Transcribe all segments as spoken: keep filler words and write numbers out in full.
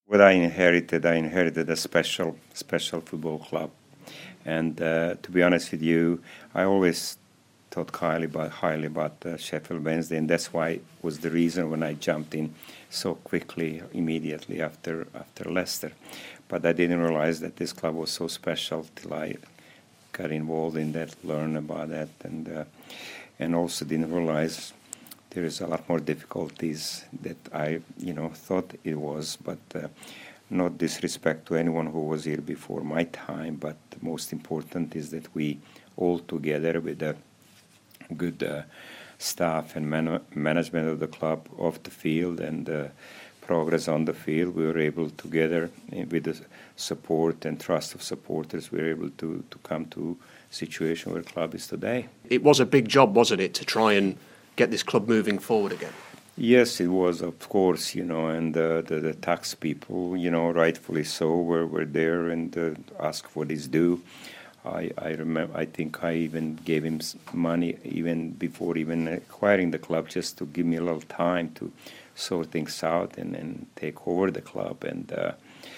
What I inherited, I inherited a special, special football club. And uh, to be honest with you, I always thought highly about, highly about uh, Sheffield Wednesday, and that's why was the reason when I jumped in so quickly, immediately after after Leicester. But I didn't realize that this club was so special till I got involved in that, learned about that, and uh, and also didn't realize there is a lot more difficulties that I, you know, thought it was, but uh, not disrespect to anyone who was here before my time, but the most important is that we all together with a good uh, staff and man- management of the club off the field and uh, progress on the field, we were able together with the support and trust of supporters, we were able to, to come to a situation where the club is today. It was a big job, wasn't it, to try and get this club moving forward again? Yes, it was, of course, you know, and uh, the, the tax people, you know, rightfully so, were, were there and uh, asked for his due. I, I remember, I think I even gave him money even before even acquiring the club, just to give me a little time to sort things out and, and take over the club. And, uh,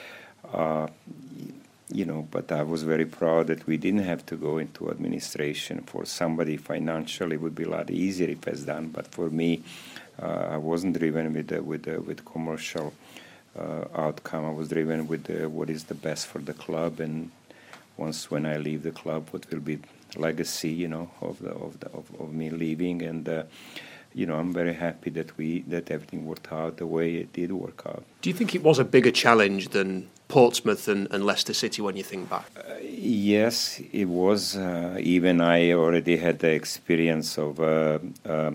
uh, you know, but I was very proud that we didn't have to go into administration. For somebody financially, it would be a lot easier if it's done. But for me, uh, I wasn't driven with the, with the, with commercial uh, outcome. I was driven with the, what is the best for the club, and once when I leave the club, what will be legacy, you know, of the of the of, of me leaving. And uh, you know, I'm very happy that we that everything worked out the way it did work out. Do you think it was a bigger challenge than Portsmouth and, and Leicester City when you think back? Uh, yes, it was. Uh, even I already had the experience of uh, uh,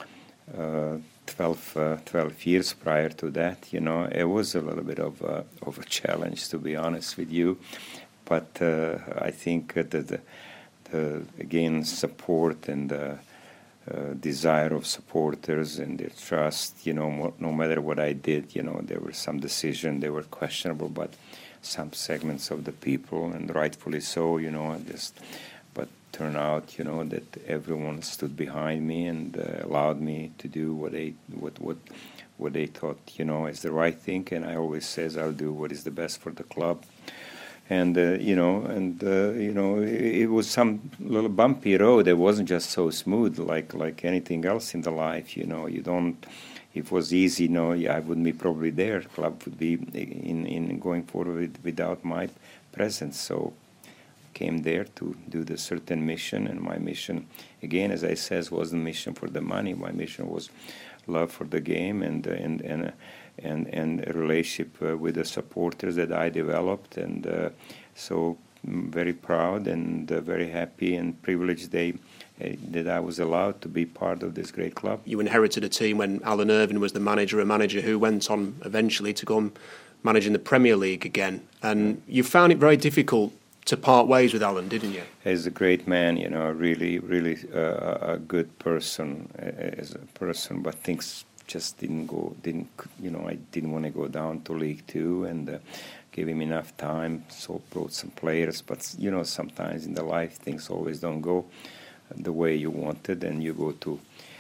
uh, twelve, uh, twelve years prior to that. You know, it was a little bit of a, of a challenge, to be honest with you. But uh, I think that the, the again support and the uh, desire of supporters and their trust, you know, no matter what I did, you know, there were some decisions, they were questionable, but some segments of the people, and rightfully so, you know, just, but turned out, you know, that everyone stood behind me and uh, allowed me to do what they, what, what, what they thought, you know, is the right thing. And I always says I'll do what is the best for the club. And, uh, you know, and, uh, you know, it, it was some little bumpy road. It wasn't just so smooth like, like anything else in the life, you know. You don't, if it was easy, no, yeah, I wouldn't be probably there. The club would be in, in going forward without my presence. So I came there to do the certain mission, and my mission, again, as I says, wasn't mission for the money. My mission was love for the game and, and, and, uh, and and a relationship uh, with the supporters that I developed, and uh, so I'm very proud and uh, very happy and privileged they, uh, that I was allowed to be part of this great club. You inherited a team when Alan Irvine was the manager, a manager who went on eventually to go and manage in the Premier League again, and you found it very difficult to part ways with Alan, didn't you? He's a great man, you know, really, really uh, a good person uh, as a person, but things just didn't go, didn't, you know, I didn't want to go down to League Two, and uh, gave him enough time, so brought some players, but, you know, sometimes in the life things always don't go the way you wanted, and you go to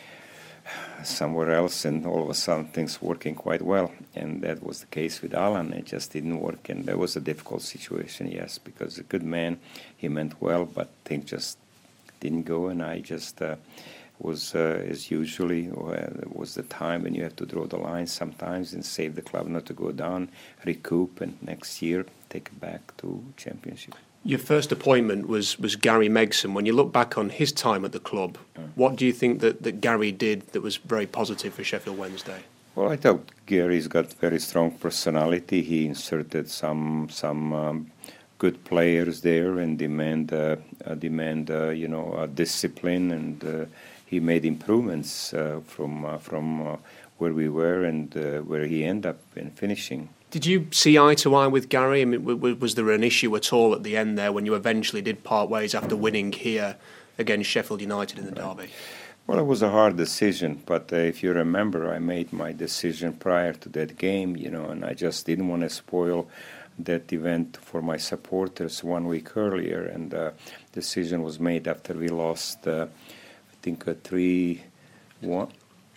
somewhere else, and all of a sudden things working quite well, and that was the case with Alan. It just didn't work, and that was a difficult situation, yes, because a good man, he meant well, but things just didn't go, and I just... Uh, was uh, as usually uh, was the time when you have to draw the line sometimes and save the club not to go down, recoup, and next year take it back to Championship. Your first appointment was, was Gary Megson. When you look back on his time at the club, uh. what do you think that, that Gary did that was very positive for Sheffield Wednesday? Well, I thought Gary's got very strong personality. He inserted some some um, good players there and demand uh, uh, demand uh, you know uh, discipline, and uh, he made improvements uh, from uh, from uh, where we were and uh, where he ended up in finishing. Did you see eye to eye with Gary? I mean, w- was there an issue at all at the end there when you eventually did part ways after winning here against Sheffield United in the right. derby? Well, it was a hard decision, but uh, if you remember, I made my decision prior to that game, you know, and I just didn't want to spoil that event for my supporters one week earlier, and the uh, decision was made after we lost, uh, I think, uh, three one.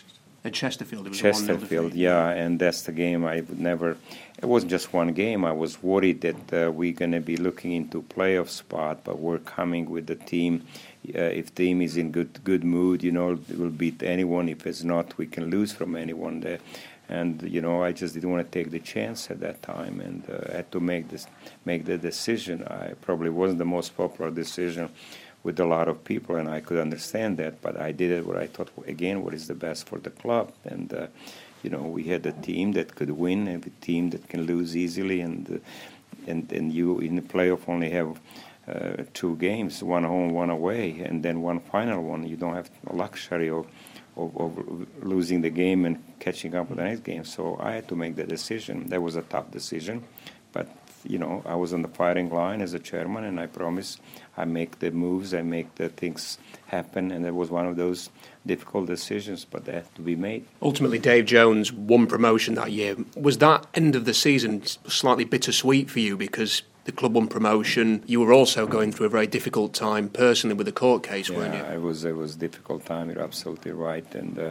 At Chesterfield, it was Chesterfield, yeah, and that's the game I would never. It wasn't just one game. I was worried that uh, we're going to be looking into playoff spot, but we're coming with the team. Uh, if team is in good good mood, you know, it will beat anyone. If it's not, we can lose from anyone there. And you know, I just didn't want to take the chance at that time, and uh, had to make this make the decision. I probably wasn't the most popular decision with a lot of people, and I could understand that, but I did it what I thought, again, what is the best for the club. And, uh, you know, we had a team that could win and a team that can lose easily, and uh, and, and you in the playoff only have uh, two games, one home, one away, and then one final one. You don't have a luxury of, of, of losing the game and catching up with the next game. So I had to make the decision. That was a tough decision, but you know, I was on the firing line as a chairman, and I promised I make the moves, I make the things happen, and it was one of those difficult decisions, but they had to be made. Ultimately, Dave Jones won promotion that year. Was that end of the season slightly bittersweet for you because the club won promotion? You were also going through a very difficult time personally with the court case, yeah, weren't you? Yeah, it was, it was a difficult time, you're absolutely right, and uh,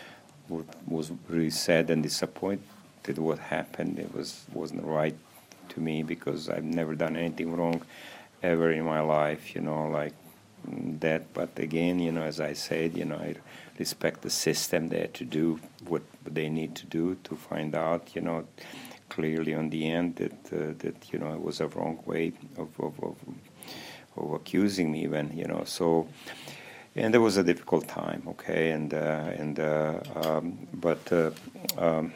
was really sad and disappointed what happened. It was, wasn't right to me because I've never done anything wrong ever in my life, you know, like that. But again, you know, as I said, you know, I respect the system there to do what they need to do to find out, you know, clearly on the end that uh, that you know it was a wrong way of of, of of accusing me even, you know. So, and it was a difficult time, okay, and uh, and uh, um, but. Uh, um,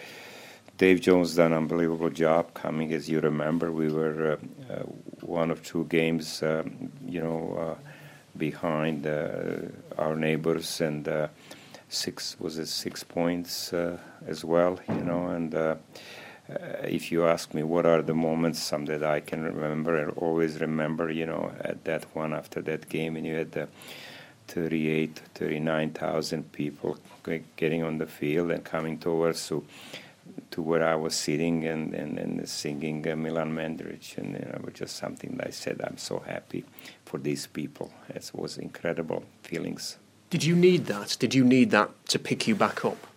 Dave Jones done an unbelievable job coming. As you remember, we were uh, uh, one of two games, um, you know, uh, behind uh, our neighbors, and uh, six was it six points uh, as well, you know. And uh, uh, if you ask me what are the moments, some that I can remember and always remember, you know, at that one after that game, and you had the thirty-eight, thirty-nine thousand people getting on the field and coming towards. So. to where I was sitting and, and, and singing uh, Milan Mandaric, and you know, it was just something that I said, I'm so happy for these people. It was incredible feelings. Did you need that? Did you need that to pick you back up?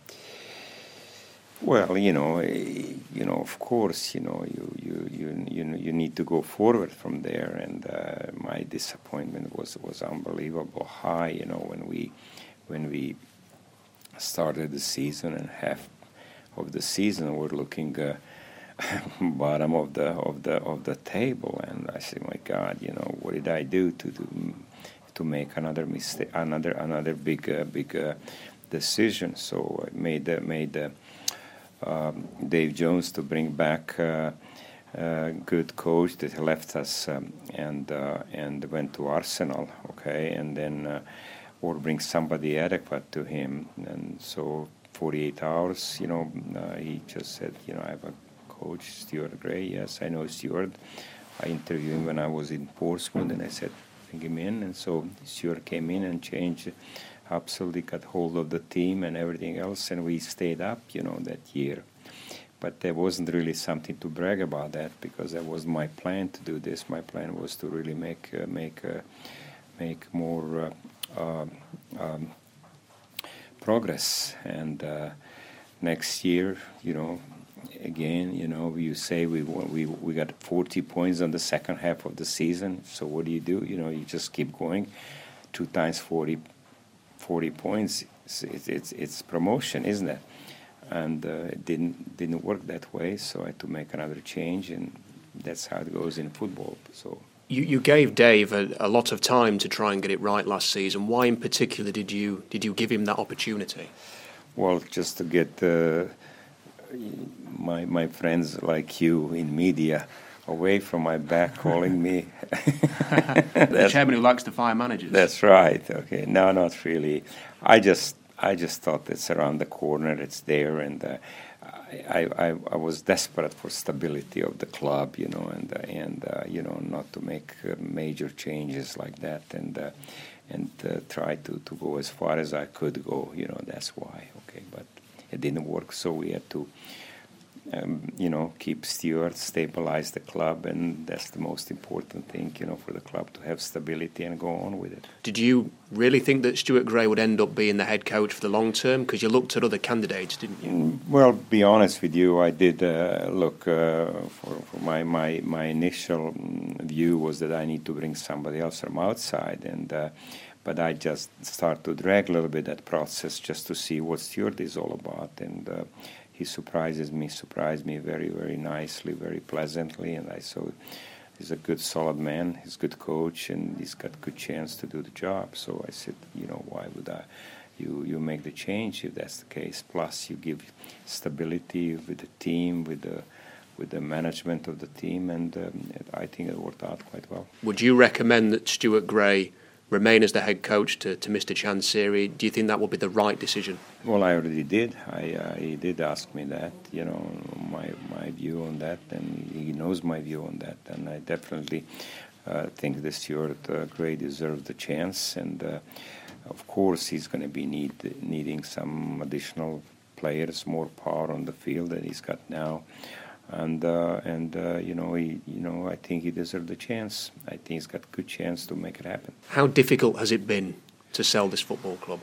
Well, you know, you know, of course, you know, you you you you, you need to go forward from there, and uh, my disappointment was was unbelievable high. You know, when we when we started the season and half of the season, we're looking uh, bottom of the of the of the table, and I say, my God, you know, what did I do to do, to make another mistake, another another big uh, big uh, decision? So I made uh, made. Uh, Um, Dave Jones to bring back uh, a good coach that left us um, and uh, and went to Arsenal, okay, and then uh, or bring somebody adequate to him. And so forty-eight hours, you know, uh, he just said, you know, I have a coach, Stuart Gray. Yes, I know Stuart. I interviewed him when I was in Portsmouth, and I said, bring him in. And so Stuart came in and changed. Absolutely got hold of the team and everything else, and we stayed up, you know, that year. But there wasn't really something to brag about that, because that was my plan to do this. My plan was to really make uh, make uh, make more uh, um, um, progress. And uh, next year, you know, again, you know, you say we we we got forty points on the second half of the season. So what do you do? You know, you just keep going. Two times forty. forty points, it's, it's it's promotion, isn't it? And uh, it didn't didn't work that way, so I had to make another change, and that's how it goes in football. So you you gave Dave a, a lot of time to try and get it right last season. Why, in particular, did you did you give him that opportunity? Well, just to get uh, my my friends like you in media away from my back, calling me. The chairman who likes to fire managers. That's right. Okay. No, not really. I just, I just thought it's around the corner. It's there, and uh, I, I, I was desperate for stability of the club, you know, and uh, and uh, you know, not to make uh, major changes like that, and uh, and uh, try to, to go as far as I could go. You know, that's why. Okay, but it didn't work, so we had to um, you know, keep Stuart, stabilize the club, and that's the most important thing, you know, for the club to have stability and go on with it. Did you really think that Stuart Gray would end up being the head coach for the long term? Because you looked at other candidates, didn't you? Well, be honest with you, I did uh, look uh, for, for my, my my initial view was that I need to bring somebody else from outside, and uh, but I just start to drag a little bit that process just to see what Stuart is all about, and uh, he surprises me, surprised me very, very nicely, very pleasantly, and I saw he's a good, solid man, he's a good coach, and he's got good chance to do the job. So I said, you know, why would I? You you make the change if that's the case. Plus, you give stability with the team, with the with the management of the team, and um, I think it worked out quite well. Would you recommend that Stuart Gray remain as the head coach to, to Mister Chansiri? Do you think that would be the right decision? Well, I already did. I uh, he did ask me that, you know, my my view on that, and he knows my view on that, and I definitely uh, think that Stuart uh, Gray deserves the chance, and uh, of course he's going to be need needing some additional players, more power on the field that he's got now. And uh, and uh, you know he you know I think he deserved the chance. I think he's got a good chance to make it happen. How difficult has it been to sell this football club?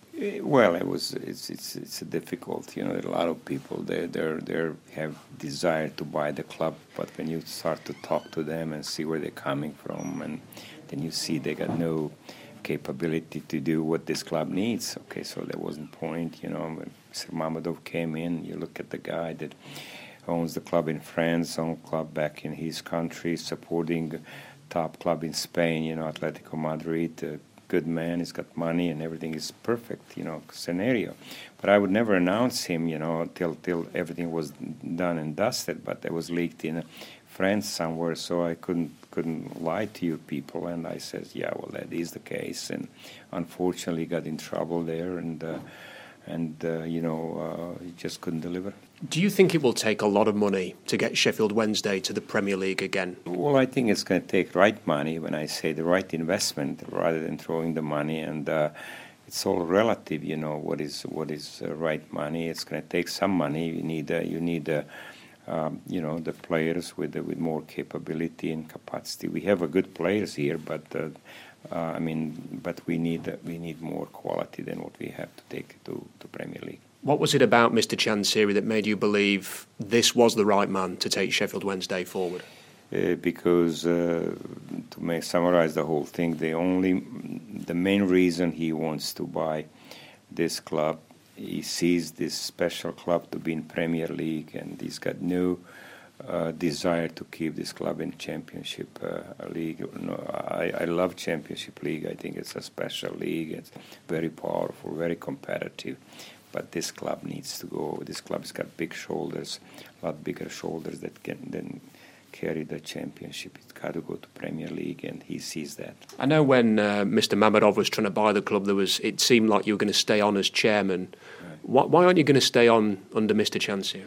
Well, it was it's it's it's a difficult. You know, a lot of people they they they have desire to buy the club, but when you start to talk to them and see where they're coming from, and then you see they got no capability to do what this club needs. Okay, so there wasn't point. You know, when Mister Mammadov came in, you look at the guy that owns the club in France, owns club back in his country, supporting top club in Spain, you know, Atletico Madrid, a good man, he's got money and everything is perfect, you know, scenario. But I would never announce him, you know, till till everything was done and dusted, but it was leaked in France somewhere, so I couldn't couldn't lie to you people, and I said, yeah, well, that is the case, and unfortunately got in trouble there, and uh, and uh, you know, uh, he just couldn't deliver. Do you think it will take a lot of money to get Sheffield Wednesday to the Premier League again? Well, I think it's going to take right money. When I say the right investment, rather than throwing the money, and uh, it's all relative. You know, what is what is uh, right money? It's going to take some money. You need uh, you need uh, um, you know the players with uh, with more capability and capacity. We have a good players here, but uh, uh, I mean, but we need uh, we need more quality than what we have to take to to Premier League. What was it about Mister Chansiri that made you believe this was the right man to take Sheffield Wednesday forward? Uh, because uh, to make, summarize the whole thing, the only, the main reason he wants to buy this club, he sees this special club to be in Premier League, and he's got no uh, desire to keep this club in Championship uh, League. No, I, I love Championship League. I think it's a special league. It's very powerful, very competitive. But this club needs to go. This club's got big shoulders, a lot bigger shoulders that can then carry the championship. It's got to go to Premier League, and he sees that. I know when uh, Mister Mammadov was trying to buy the club, there was it seemed like you were going to stay on as chairman. Right. Why, why aren't you going to stay on under Mister Chansiri?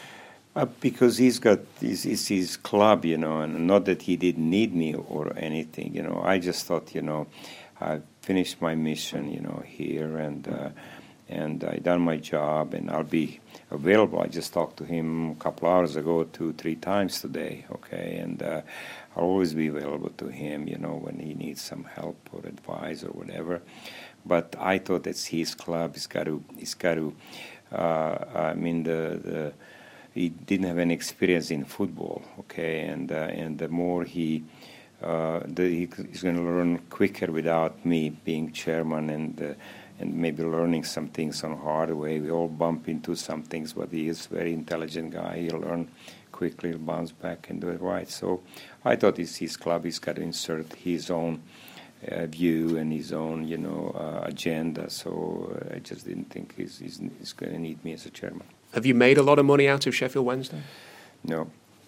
Uh, because he's got his, his, his club, you know, and not that he didn't need me or anything, you know. I just thought, you know, I finished my mission, you know, here, and. Uh, And I done my job, and I'll be available. I just talked to him a couple hours ago, two, three times today, okay? And uh, I'll always be available to him, you know, when he needs some help or advice or whatever. But I thought it's his club. He's got to, he's got to, uh, I mean, the, the, he didn't have any experience in football, okay? And, uh, and the more he, uh, the, he, he's going to learn quicker without me being chairman, and uh, and maybe learning some things on hard way. We all bump into some things, but he is a very intelligent guy. He'll learn quickly, he'll bounce back and do it right. So I thought it's his club. He's got to insert his own uh, view and his own, you know, uh, agenda. So uh, I just didn't think he's, he's, he's going to need me as a chairman. Have you made a lot of money out of Sheffield Wednesday? No.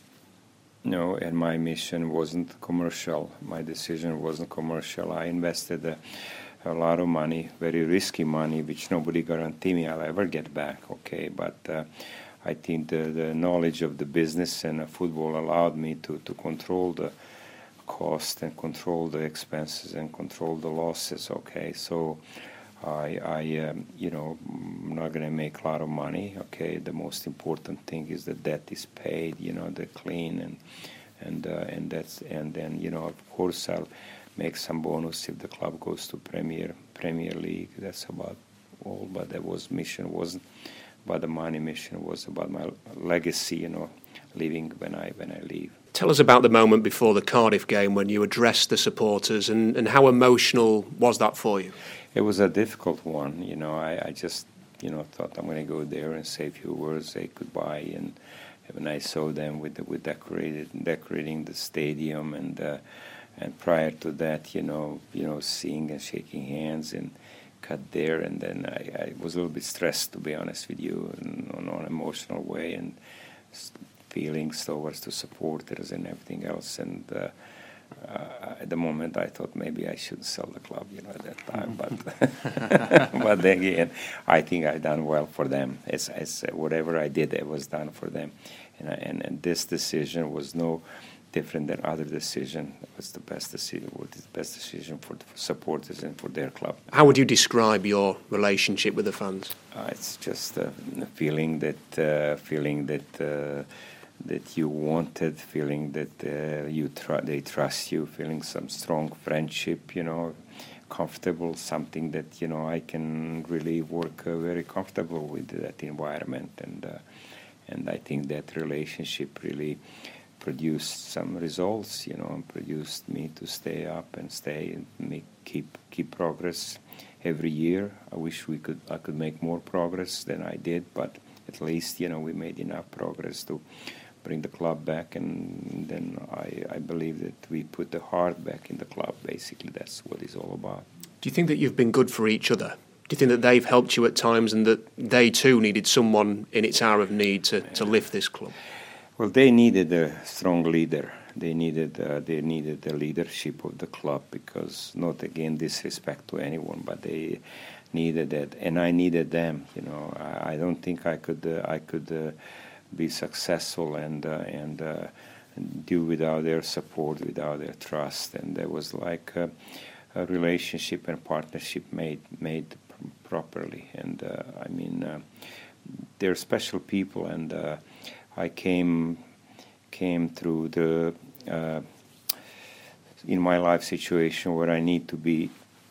No, and my mission wasn't commercial. My decision wasn't commercial. I invested a, a lot of money, very risky money, which nobody guarantee me I'll ever get back, okay? But uh, I think the, the knowledge of the business and uh, football allowed me to, to control the cost and control the expenses and control the losses, okay? So I, I um, you know, I'm not going to make a lot of money. Okay, the most important thing is the debt is paid. You know, the clean and and uh, and that's and then you know, of course, I'll make some bonus if the club goes to Premier Premier League. That's about all. But that was mission wasn't about the money. Mission was about my legacy. You know, leaving when I when I leave. Tell us about the moment before the Cardiff game when you addressed the supporters, and, and how emotional was that for you? It was a difficult one. You know, I, I just, you know, thought I'm going to go there and say a few words, say goodbye. And when I saw them with the, with decorated, decorating the stadium, and uh, and prior to that, you know, you know, seeing and shaking hands and cut there, and then I, I was a little bit stressed, to be honest with you, in, in an emotional way, and feelings towards the supporters and everything else. And uh, uh, at the moment, I thought maybe I shouldn't sell the club, you know, at that time. But but then again, I think I done well for them. It's, it's uh, whatever I did, it was done for them. And, I, and and this decision was no different than other decision. It was the best decision. Was the best decision for the supporters and for their club. How would you describe your relationship with the fans? Uh, it's just a feeling that uh, feeling that. Uh, that you wanted, feeling that uh, you tr- they trust you, feeling some strong friendship, you know, comfortable, something that, you know, I can really work uh, very comfortable with that environment. And uh, and I think that relationship really produced some results, you know, and produced me to stay up and stay and make, keep keep progress every year. I wish we could I could make more progress than I did, but at least, you know, we made enough progress to bring the club back, and then I, I believe that we put the heart back in the club. Basically, that's what it's all about. Do you think that you've been good for each other? Do you think that they've helped you at times, and that they too needed someone in its hour of need to, to lift this club? Well, they needed a strong leader. They needed uh, they needed the leadership of the club, because, not again disrespect to anyone, but they needed that, and I needed them. You know, I, I don't think I could uh, I could. Uh, be successful and uh, and, uh, and do without their support, without their trust. And there was like a, a relationship and partnership made made pr- properly. And uh, I mean, uh, they're special people. And uh, I came came through the uh, in my life situation where I need to be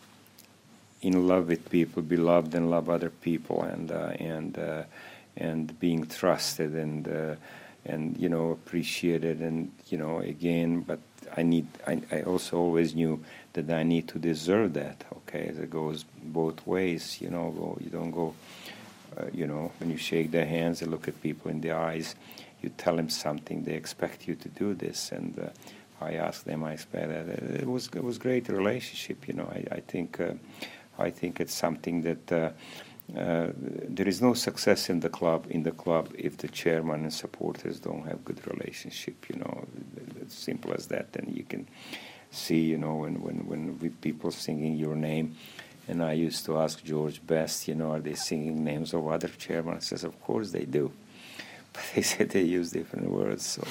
in love with people, be loved and love other people, and uh, and. Uh, and being trusted and uh, and you know appreciated, and you know again, but I need I, I also always knew that I need to deserve that. Okay, it goes both ways. You know, go, you don't go. Uh, you know, when you shake their hands and look at people in the eyes, you tell them something. They expect you to do this, and uh, I asked them. I expect that. It was it was great relationship. You know, I I think uh, I think it's something that. Uh, Uh, there is no success in the club in the club if the chairman and supporters don't have good relationship. You know, it's simple as that. And you can see, you know, when when when with people singing your name, and I used to ask George Best, you know, are they singing names of other chairmen? I says, of course they do, but they said they use different words. So,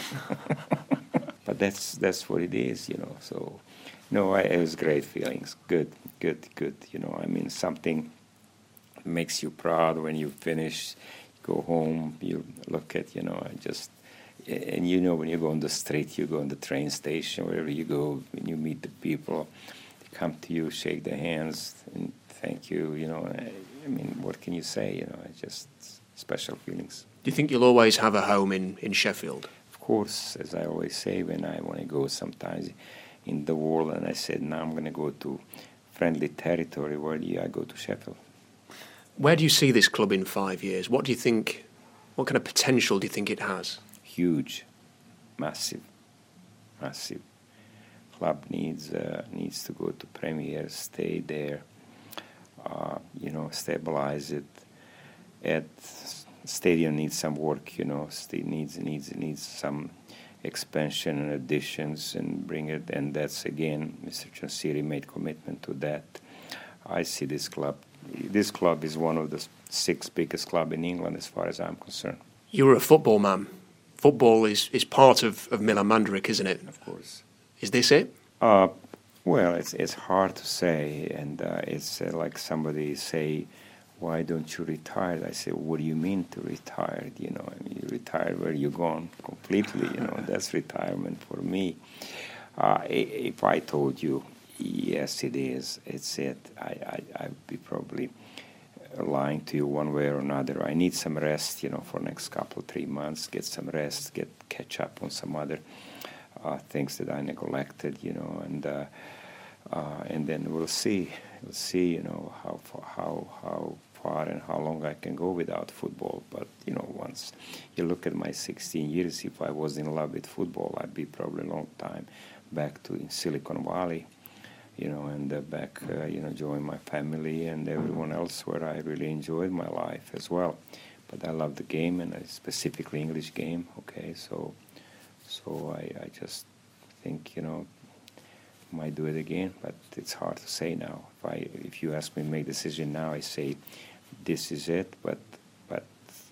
but that's that's what it is, you know. So, no, I, it was great feelings. Good, good, good. You know, I mean something. Makes you proud when you finish, go home, you look at, you know, and just, and you know when you go on the street, you go on the train station, wherever you go, when you meet the people, they come to you, shake their hands, and thank you, you know, I, I mean, what can you say, you know, it's just special feelings. Do you think you'll always have a home in, in Sheffield? Of course, as I always say, when I want to go sometimes in the world, and I said, now I'm going to go to friendly territory, where do I go to Sheffield? Where do you see this club in five years? What do you think, what kind of potential do you think it has? Huge, massive, massive. Club needs uh, needs to go to Premier, stay there, uh, you know, stabilize it. At stadium needs some work, you know, it needs needs needs some expansion and additions and bring it. And that's again, Mister Chansiri made commitment to that. I see this club. This club is one of the six biggest clubs in England as far as I'm concerned. You were a football man. Football is, is part of, of Milan Mandaric, isn't it? Of course. Is this it? Uh, Well, it's it's hard to say, and uh, it's uh, like somebody say, "Why don't you retire?" I say, "What do you mean to retire? You know, I mean, you retire where you gone completely. You know, that's retirement for me." Uh, if I told you, yes, it is, it's it, I, I I'd be probably lying to you one way or another. I need some rest, you know, for next couple three months. Get some rest, get catch up on some other uh, things that I neglected, you know, and. Uh, Uh, and then we'll see, we'll see, you know, how far, how how far and how long I can go without football. But you know, once you look at my sixteen years, if I was in love with football, I'd be probably a long time back to in Silicon Valley, you know, and uh, back, uh, you know, join my family and everyone else where I really enjoyed my life as well. But I love the game, and uh, specifically English game. Okay, so so I, I just think, you know. Might do it again, but it's hard to say now. If I, if you ask me to make a decision now, I say this is it, but but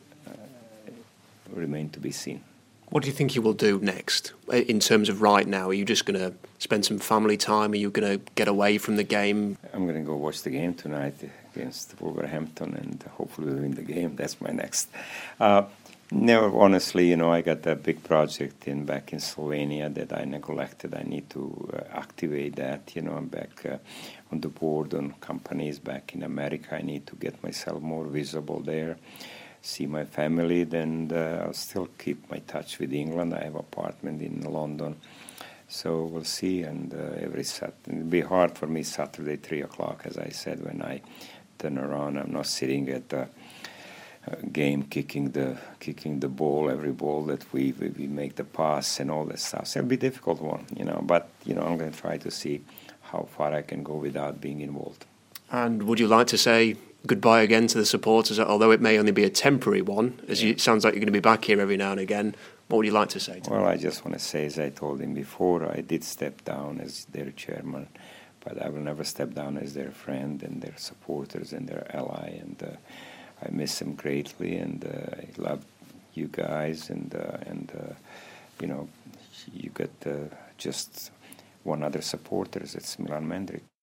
uh, remain to be seen. What do you think you will do next in terms of right now? Are you just going to spend some family time? Are you going to get away from the game? I'm going to go watch the game tonight against Wolverhampton and hopefully win the game. That's my next. Uh, No, honestly, you know, I got a big project in back in Slovenia that I neglected. I need to uh, activate that. You know, I'm back uh, on the board on companies back in America. I need to get myself more visible there, see my family. Then uh, I'll still keep my touch with England. I have an apartment in London, so we'll see. And uh, every Saturday, it'll be hard for me Saturday three o'clock, as I said, when I turn around. I'm not sitting at the game kicking the kicking the ball, every ball that we, we we make the pass and all that stuff. So it'll be a difficult one, you know, but you know, I'm going to try to see how far I can go without being involved. And would you like to say goodbye again to the supporters, although it may only be a temporary one, as you, it sounds like you're going to be back here every now and again? What would you like to say to Well, them? I just want to say, as I told him before, I did step down as their chairman, but I will never step down as their friend and their supporters and their ally, and uh, I miss them greatly, and uh, I love you guys, and uh, and uh, you know, you got uh, just one other supporters. It's Milan Mendrick.